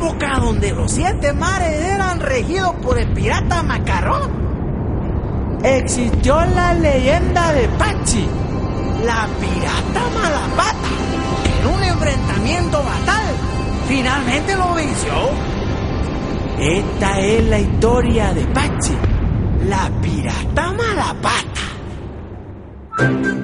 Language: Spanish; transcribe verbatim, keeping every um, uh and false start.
época donde los siete mares eran regidos por el pirata Macarrón, existió la leyenda de Pachi, la pirata Malapata, que en un enfrentamiento fatal finalmente lo venció. Esta es la historia de Pachi, la pirata Malapata.